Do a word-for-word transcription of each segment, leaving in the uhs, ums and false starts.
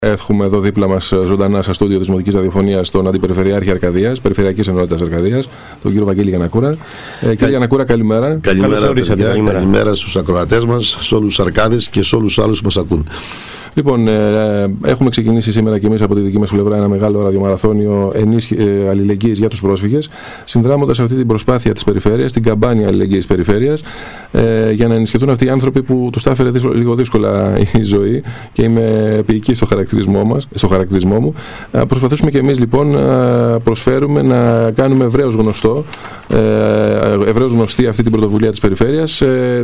Έχουμε εδώ δίπλα μας ζωντανά στα στούντιο της Δημοτικής Ραδιοφωνίας τον Αντιπεριφερειάρχη Αρκαδίας, Περιφερειακής Ενότητας Αρκαδίας, τον κύριο Βαγγέλη Γιαννακούρα. Ε, κύριε Γιαννακούρα, καλημέρα. Καλημέρα, παιδιά, καλημέρα. καλημέρα στους ακροατές μας, σε όλους τους Αρκάδες και σε όλους τους άλλους που μας ακούν. Λοιπόν, ε, έχουμε ξεκινήσει σήμερα και εμείς από τη δική μας πλευρά ένα μεγάλο ραδιομαραθώνιο ενίσχυ, ε, αλληλεγγύης για τους πρόσφυγες, συνδράμοντας αυτή την προσπάθεια της περιφέρειας, την καμπάνια αλληλεγγύης της περιφέρειας, ε, για να ενισχυθούν αυτοί οι άνθρωποι που τους τα έφερε δύσκολα, λίγο δύσκολα η ζωή, και είμαι επίοικη στο χαρακτηρισμό, μας, στο χαρακτηρισμό μου. Ε, προσπαθήσουμε και εμείς λοιπόν να προσφέρουμε, να κάνουμε ευρέως γνωστό, ε, ευρέως γνωστή αυτή την πρωτοβουλία της περιφέρειας. Ε,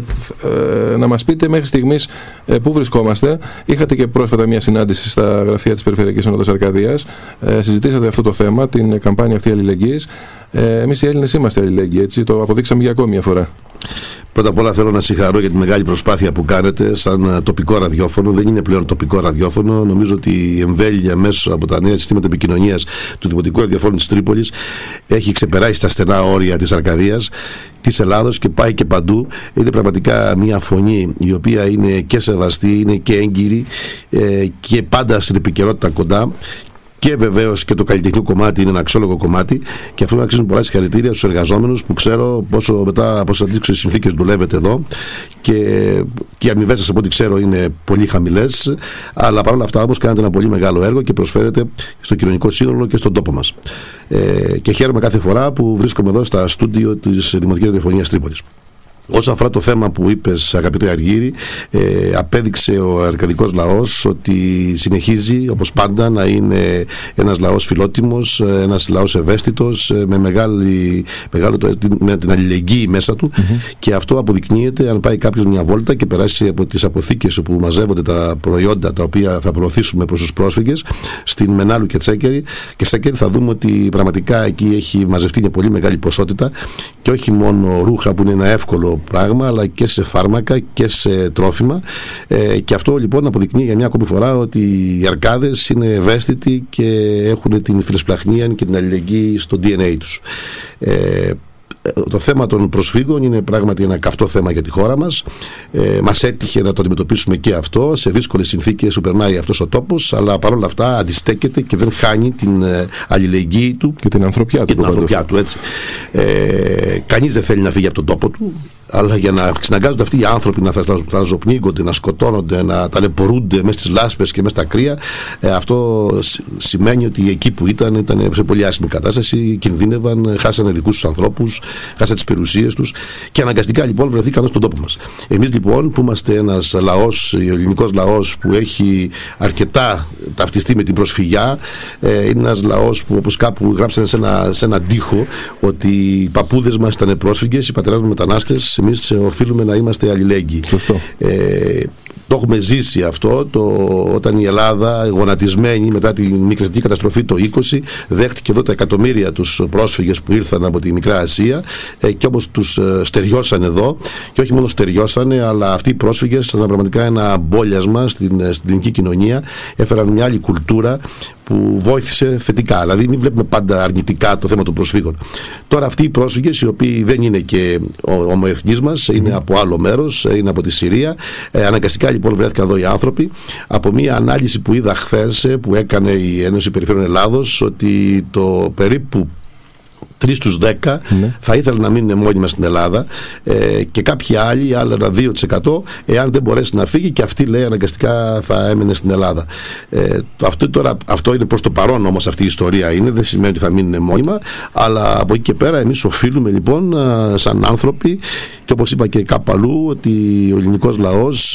ε, να μας πείτε μέχρι στιγμής ε, πού βρισκόμαστε. Είχατε και πρόσφατα μια συνάντηση στα γραφεία της Περιφερειακής Ενότητας Αρκαδίας. Ε, συζητήσατε αυτό το θέμα, την καμπάνια αυτή αλληλεγγύης. Ε, εμείς οι Έλληνες είμαστε αλληλέγγυοι, έτσι, το αποδείξαμε για ακόμη μια φορά. Πρώτα απ' όλα θέλω να συγχαρώ για τη μεγάλη προσπάθεια που κάνετε σαν τοπικό ραδιόφωνο. Δεν είναι πλέον τοπικό ραδιόφωνο. Νομίζω ότι η εμβέλεια μέσω από τα νέα συστήματα επικοινωνίας του Δημοτικού Ραδιοφώνου της Τρίπολης έχει ξεπεράσει τα στενά όρια της Αρκαδίας, της Ελλάδος, και πάει και παντού. Είναι πραγματικά μια φωνή η οποία είναι και σεβαστή, είναι και έγκυρη ε, και πάντα στην επικαιρότητα κοντά. Και βεβαίως και το καλλιτεχνικό κομμάτι είναι ένα αξιόλογο κομμάτι, και αυτό να αξίζουν πολλά συγχαρητήρια στους εργαζόμενους που ξέρω πόσο μετά από τις αντίξωες συνθήκες δουλεύετε εδώ, και, και οι αμοιβές σας από ό,τι ξέρω είναι πολύ χαμηλές, αλλά παρόλα αυτά όμως κάνετε ένα πολύ μεγάλο έργο και προσφέρετε στο κοινωνικό σύνολο και στον τόπο μας. Ε, και χαίρομαι κάθε φορά που βρίσκομαι εδώ στα στούντιο της Δημοτικής Ραδιοφωνίας Τρίπολης. Όσον αφορά το θέμα που είπες, αγαπητέ Αργύρη, ε, απέδειξε ο αρκαδικός λαός ότι συνεχίζει όπως πάντα να είναι ένας λαός φιλότιμος, ένας λαός ευαίσθητος, με, μεγάλη, μεγάλο, με την αλληλεγγύη μέσα του, mm-hmm. και αυτό αποδεικνύεται αν πάει κάποιος μια βόλτα και περάσει από τις αποθήκες όπου μαζεύονται τα προϊόντα τα οποία θα προωθήσουμε προς τους πρόσφυγες στην Μενάλου και Τσέκερη και Σέκερη. Θα δούμε ότι πραγματικά εκεί έχει μαζευτεί μια πολύ μεγάλη ποσότητα, και όχι μόνο ρούχα που είναι ένα εύκολο πράγμα, αλλά και σε φάρμακα και σε τρόφιμα, ε, και αυτό λοιπόν αποδεικνύει για μια ακόμη φορά ότι οι Αρκάδες είναι ευαίσθητοι και έχουν την φιλεσπλαχνία και την αλληλεγγύη στο ντι εν έι τους. Ε, Το θέμα των προσφύγων είναι πράγματι ένα καυτό θέμα για τη χώρα μας. Ε, μας έτυχε να το αντιμετωπίσουμε και αυτό σε δύσκολες συνθήκες που περνάει αυτός ο τόπος, αλλά παρόλα αυτά αντιστέκεται και δεν χάνει την ε, αλληλεγγύη του και την ανθρωπιά του. Και την ανθρωπιά του, έτσι. Ε, κανείς δεν θέλει να φύγει από τον τόπο του, αλλά για να ξαναγκάζονται αυτοί οι άνθρωποι να θαλασσοπνίγονται, να σκοτώνονται, να ταλαιπωρούνται μέσα στις λάσπες και μέσα στα κρύα, ε, αυτό σημαίνει ότι εκεί που ήταν, ήταν σε πολύ άσχημη κατάσταση, κινδύνευαν, χάσανε δικούς τους ανθρώπους, χάσανε τις περιουσίες τους, και αναγκαστικά λοιπόν βρεθήκαν εδώ στον τόπο μας. Εμείς λοιπόν που είμαστε ένας λαός, ο ελληνικός λαός που έχει αρκετά ταυτιστεί με την προσφυγιά, ε, είναι ένας λαός που, όπως κάπου γράψανε σε ένα, σε ένα τοίχο, ότι οι παππούδες μας ήταν πρόσφυγες, οι πατεράδες μας μετανάστες. Εμείς οφείλουμε να είμαστε αλληλέγγυοι. Ε, το έχουμε ζήσει αυτό το, όταν η Ελλάδα, γονατισμένη μετά τη μικρασιατική καταστροφή το είκοσι, δέχτηκε εδώ τα εκατομμύρια τους πρόσφυγες που ήρθαν από τη Μικρά Ασία, ε, και όπως τους ε, στεριώσαν εδώ, και όχι μόνο στεριώσανε, αλλά αυτοί οι πρόσφυγες ήταν πραγματικά ένα μπόλιασμα στην, στην ελληνική κοινωνία, έφεραν μια άλλη κουλτούρα που βοήθησε θετικά. Δηλαδή, μην βλέπουμε πάντα αρνητικά το θέμα των προσφύγων. Τώρα, αυτοί οι πρόσφυγες, οι οποίοι δεν είναι και ομοεθνείς μας, είναι από άλλο μέρος, είναι από τη Συρία, ε, αναγκαστικά λοιπόν βρέθηκαν εδώ οι άνθρωποι. Από μια ανάλυση που είδα χθες, που έκανε η Ένωση Περιφέρειων Ελλάδος, ότι το περίπου τρεις στους δέκα ναι. θα ήθελαν να μείνουν μόνιμα στην Ελλάδα, ε, και κάποιοι άλλοι, άλλο ένα δύο τοις εκατό, εάν δεν μπορέσει να φύγει, και αυτή λέει αναγκαστικά θα έμενε στην Ελλάδα. Ε, αυτό, τώρα, αυτό είναι προς το παρόν όμως, αυτή η ιστορία είναι, δεν σημαίνει ότι θα μείνουν μόνιμα, αλλά από εκεί και πέρα εμείς οφείλουμε λοιπόν σαν άνθρωποι, και όπως είπα και κάπου αλλού, ότι ο ελληνικός λαός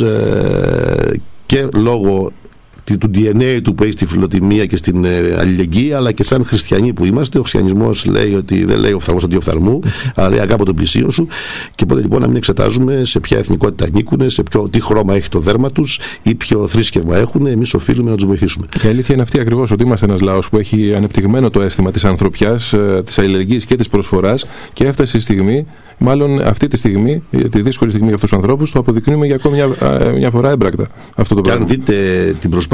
ε, και λόγω του ντι εν έι του που έχει στη φιλοτιμία και στην ε, αλληλεγγύη, αλλά και σαν χριστιανοί που είμαστε. Ο χριστιανισμός λέει ότι δεν λέει οφθαλμός αντί οφθαλμού, αλλά λέει αγάπη τον πλησίον σου, και οπότε λοιπόν να μην εξετάζουμε σε ποια εθνικότητα ανήκουν, σε ποιο, τι χρώμα έχει το δέρμα τους ή ποιο θρήσκευμα έχουν. Εμείς οφείλουμε να τους βοηθήσουμε. Η αλήθεια είναι αυτή ακριβώς, ότι είμαστε ένας λαός που έχει ανεπτυγμένο το αίσθημα της ανθρωπιάς, της αλληλεγγύης και της προσφοράς, και έφτασε η στιγμή, μάλλον αυτή τη στιγμή, τη δύσκολη στιγμή για αυτούς τους ανθρώπους, το αποδεικνύουμε για ακόμη μια, μια φορά έμπρακτα αυτό το πράγμα. Και αν δείτε την προσπάθεια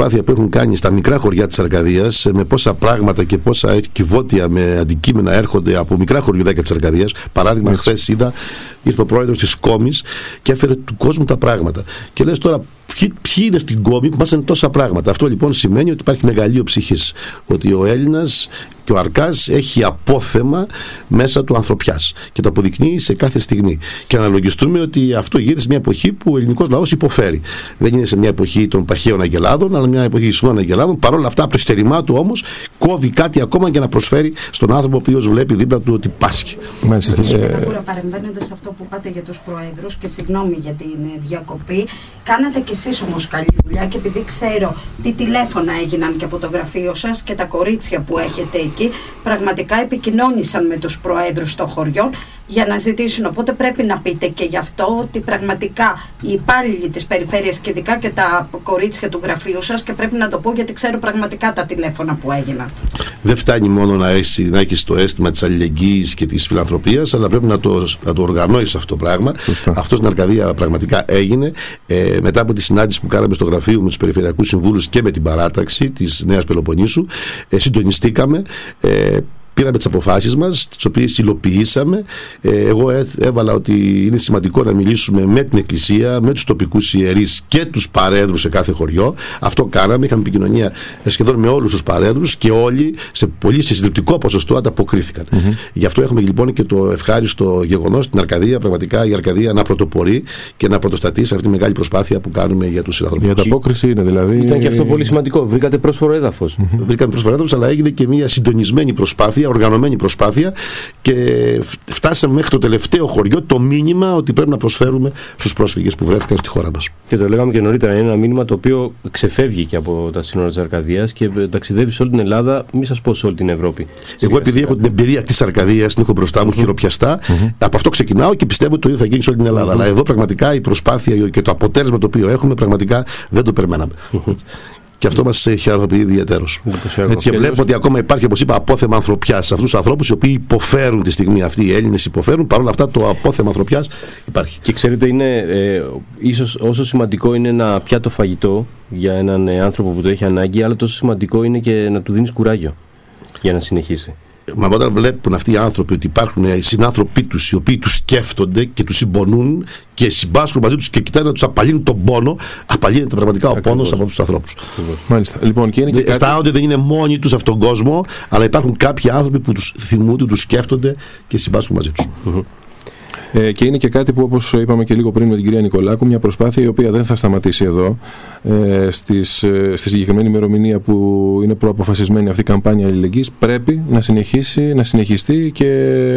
προσπάθεια που έχουν κάνει στα μικρά χωριά της Αρκαδίας, με πόσα πράγματα και πόσα κυβότια με αντικείμενα έρχονται από μικρά χωριουδάκια της Αρκαδίας. Παράδειγμα, χθες είδα, ήρθε ο πρόεδρος της Κόμης και έφερε του κόσμου τα πράγματα. Και λες τώρα, ποιοι, ποιοι είναι στην Κόμη που μας είναι τόσα πράγματα. Αυτό λοιπόν σημαίνει ότι υπάρχει μεγαλείο ψυχής. Ότι ο Έλληνας και ο Αρκάς έχει απόθεμα μέσα του ανθρωπιάς και το αποδεικνύει σε κάθε στιγμή. Και αναλογιστούμε ότι αυτό γίνεται σε μια εποχή που ο ελληνικός λαός υποφέρει. Δεν είναι σε μια εποχή των παχαίων αγελάδων, αλλά μια εποχή ισχυρών αγελάδων. Παρ' όλα αυτά, από το στερημά του όμως κόβει κάτι ακόμα για να προσφέρει στον άνθρωπο ο οποίος βλέπει δίπλα του ότι πάσχει. Μάλιστα. Παρεμβαίνοντας σε αυτό που πάτε για τους προέδρους, και συγγνώμη για την διακοπή, κάνατε κι εσείς όμως καλή δουλειά, και επειδή ξέρω τι τηλέφωνα έγιναν και από το γραφείο σας και τα κορίτσια που έχετε εκεί, πραγματικά επικοινώνησαν με τους προέδρους των χωριών για να ζητήσουν. Οπότε πρέπει να πείτε και γι' αυτό ότι πραγματικά οι υπάλληλοι της περιφέρειας και ειδικά και τα κορίτσια του γραφείου σας, και πρέπει να το πω γιατί ξέρω πραγματικά τα τηλέφωνα που έγιναν. Δεν φτάνει μόνο να έχεις, να έχεις το αίσθημα της αλληλεγγύης και της φιλανθρωπίας, αλλά πρέπει να το, να το οργανώσεις αυτό το πράγμα. Φωστά. Αυτό στην Αρκαδία πραγματικά έγινε. Ε, μετά από τη συνάντηση που κάναμε στο γραφείο με τους περιφερειακούς συμβούλους και με την παράταξη της Νέας Πελοποννήσου, ε, συντονιστήκαμε. Ε, Πήραμε τις αποφάσεις μας, τις οποίες υλοποιήσαμε. Ε, εγώ έβαλα ότι είναι σημαντικό να μιλήσουμε με την Εκκλησία, με τους τοπικούς ιερείς και τους παρέδρους σε κάθε χωριό. Αυτό κάναμε. Είχαμε επικοινωνία σχεδόν με όλους τους παρέδρους και όλοι σε πολύ συντριπτικό ποσοστό ανταποκρίθηκαν. Mm-hmm. Γι' αυτό έχουμε λοιπόν και το ευχάριστο γεγονός στην Αρκαδία, πραγματικά η Αρκαδία να πρωτοπορεί και να πρωτοστατεί σε αυτή τη μεγάλη προσπάθεια που κάνουμε για τους συνανθρωπούς. Η ανταπόκριση είναι δηλαδή. Ήταν και αυτό πολύ σημαντικό. Βρήκατε πρόσφορο έδαφος. Mm-hmm. Βρήκαμε πρόσφορο έδαφος, αλλά έγινε και μια συντονισμένη προσπάθεια, οργανωμένη προσπάθεια, και φτάσαμε μέχρι το τελευταίο χωριό το μήνυμα ότι πρέπει να προσφέρουμε στους πρόσφυγες που βρέθηκαν στη χώρα μας. Και το λέγαμε και νωρίτερα, είναι ένα μήνυμα το οποίο ξεφεύγει και από τα σύνορα της Αρκαδίας και ταξιδεύει σε όλη την Ελλάδα, μη σας πω σε όλη την Ευρώπη. Εγώ, επειδή έχω την εμπειρία της Αρκαδίας, την έχω μπροστά μου mm-hmm. χειροπιαστά, mm-hmm. από αυτό ξεκινάω και πιστεύω ότι το ίδιο θα γίνει σε όλη την Ελλάδα. Mm-hmm. Αλλά εδώ πραγματικά η προσπάθεια και το αποτέλεσμα το οποίο έχουμε πραγματικά δεν το περιμέναμε. Mm-hmm. Και αυτό μας χαροποιεί ιδιαίτερως. Και βλέπω ότι ακόμα υπάρχει, όπως είπα, απόθεμα ανθρωπιάς σε αυτούς τους ανθρώπους οι οποίοι υποφέρουν τη στιγμή αυτή. Οι Έλληνες υποφέρουν, παρόλα αυτά το απόθεμα ανθρωπιάς υπάρχει. Και ξέρετε, είναι ε, ίσως όσο σημαντικό είναι ένα πιάτο φαγητό για έναν ε, άνθρωπο που το έχει ανάγκη, αλλά τόσο σημαντικό είναι και να του δίνεις κουράγιο για να συνεχίσει. Μα όταν βλέπουν αυτοί οι άνθρωποι ότι υπάρχουν οι συνάνθρωποι τους οι οποίοι τους σκέφτονται και τους συμπονούν και συμπάσχουν μαζί τους και κοιτάνε να τους απαλύνουν τον πόνο, απαλύνεται πραγματικά ο πόνος από τους ανθρώπους. Μάλιστα. Λοιπόν, και είναι και αισθάνονται ότι δεν είναι μόνοι τους αυτόν τον κόσμο, αλλά υπάρχουν κάποιοι άνθρωποι που τους θυμούνται, τους σκέφτονται και συμπάσχουν μαζί τους. Mm-hmm. Ε, και είναι και κάτι που, όπως είπαμε και λίγο πριν με την κυρία Νικολάκου, μια προσπάθεια η οποία δεν θα σταματήσει εδώ. Ε, στις, ε, στη συγκεκριμένη ημερομηνία που είναι προαποφασισμένη αυτή η καμπάνια αλληλεγγύης, πρέπει να συνεχίσει, να συνεχιστεί και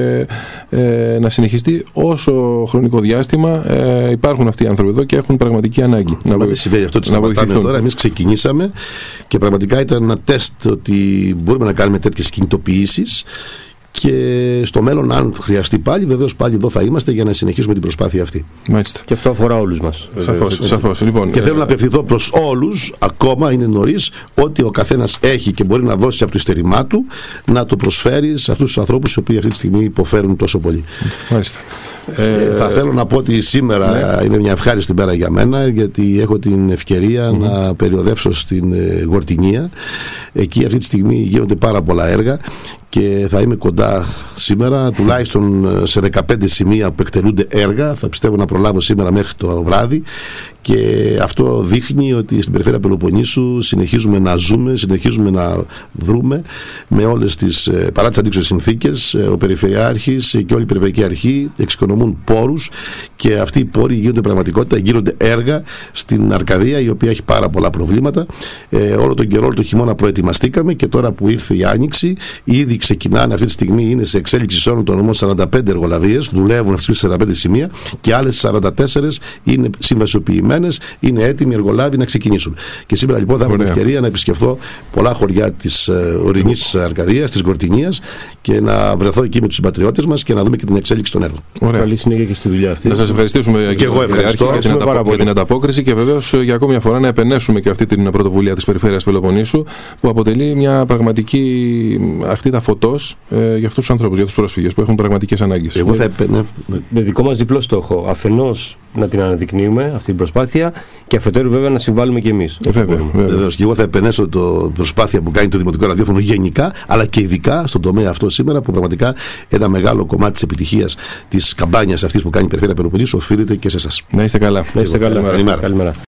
ε, να συνεχιστεί όσο χρονικό διάστημα ε, υπάρχουν αυτοί οι άνθρωποι εδώ και έχουν πραγματική ανάγκη. Να δεν συμβαίνει αυτό, να βοηθηθούν. Τώρα εμείς ξεκινήσαμε και πραγματικά ήταν ένα τεστ ότι μπορούμε να κάνουμε τέτοιες κινητοποιήσεις. Και στο μέλλον, αν χρειαστεί πάλι, βεβαίως πάλι εδώ θα είμαστε για να συνεχίσουμε την προσπάθεια αυτή. Μάλιστα. Και αυτό αφορά όλους μας. Σαφώς. Σαφώς. Λοιπόν, και θέλω ε... να απευθυνθώ προς όλους, ακόμα είναι νωρίς, ότι ο καθένας έχει και μπορεί να δώσει από το υστερημά του να το προσφέρει σε αυτούς τους ανθρώπους οι οποίοι αυτή τη στιγμή υποφέρουν τόσο πολύ. Μάλιστα. Ε, ε, θα θέλω να πω ότι σήμερα ναι. είναι μια ευχάριστη μέρα για μένα, γιατί έχω την ευκαιρία mm-hmm. να περιοδεύσω στην ε, Γορτινία. Εκεί αυτή τη στιγμή γίνονται πάρα πολλά έργα και θα είμαι κοντά σήμερα, τουλάχιστον σε δεκαπέντε σημεία που εκτελούνται έργα. Θα πιστεύω να προλάβω σήμερα μέχρι το βράδυ. Και αυτό δείχνει ότι στην περιφέρεια Πελοποννήσου συνεχίζουμε να ζούμε, συνεχίζουμε να δρούμε με όλες τις, παρά τις αντίξωες συνθήκες. Ο Περιφερειάρχης και όλη η Περιφερειακή Αρχή εξοικονομούν πόρους και αυτοί οι πόροι γίνονται πραγματικότητα, γίνονται έργα στην Αρκαδία, η οποία έχει πάρα πολλά προβλήματα. Ε, όλο τον καιρό, όλο τον χειμώνα προετοιμαστήκαμε και τώρα που ήρθε η Άνοιξη, ήδη ξεκινάνε αυτή τη στιγμή, είναι σε εξέλιξη σε όλο τον νομό σαράντα πέντε εργολαβίες, δουλεύουν αυτές τις σαράντα πέντε σημεία και άλλες σαράντα τέσσερα είναι συμβασιοποιημένες. Είναι έτοιμοι εργολάβοι να ξεκινήσουν. Και σήμερα λοιπόν θα έχω την ευκαιρία να επισκεφθώ πολλά χωριά της uh, ορεινής Αρκαδίας, της Γορτινίας και να βρεθώ εκεί με τους συμπατριώτες μας και να δούμε και την εξέλιξη των έργων. Ωραία. Καλή συνέχεια και στη δουλειά αυτή. Να σας ευχαριστήσουμε και εγώ ευχαριστώ για την, ανταπο... για την ανταπόκριση και βεβαίως για ακόμη μια φορά να επενέσουμε και αυτή την πρωτοβουλία της Περιφέρειας Πελοποννήσου που αποτελεί μια πραγματική αχτή φωτός ε, για αυτούς τους ανθρώπους, για τους πρόσφυγες που έχουν πραγματικές ανάγκες. Εγώ θα επένε. Με δικό μας διπλό στόχο. Αφενός να την αναδεικνύουμε αυτή την προσπάθεια και αφετέρου βέβαια να συμβάλλουμε και εμείς. Ε, βέβαια, βέβαια. Βεβαίως. Και εγώ θα επενέσω την προσπάθεια που κάνει το Δημοτικό Ραδιόφωνο γενικά, αλλά και ειδικά στον τομέα αυτό σήμερα, που πραγματικά ένα μεγάλο κομμάτι της επιτυχίας της καμπάνιας αυτής που κάνει η Περιφέρεια Πελοποννήσου οφείλεται και σε εσάς. Να είστε καλά. Να είστε καλά. Καλημέρα. Καλημέρα.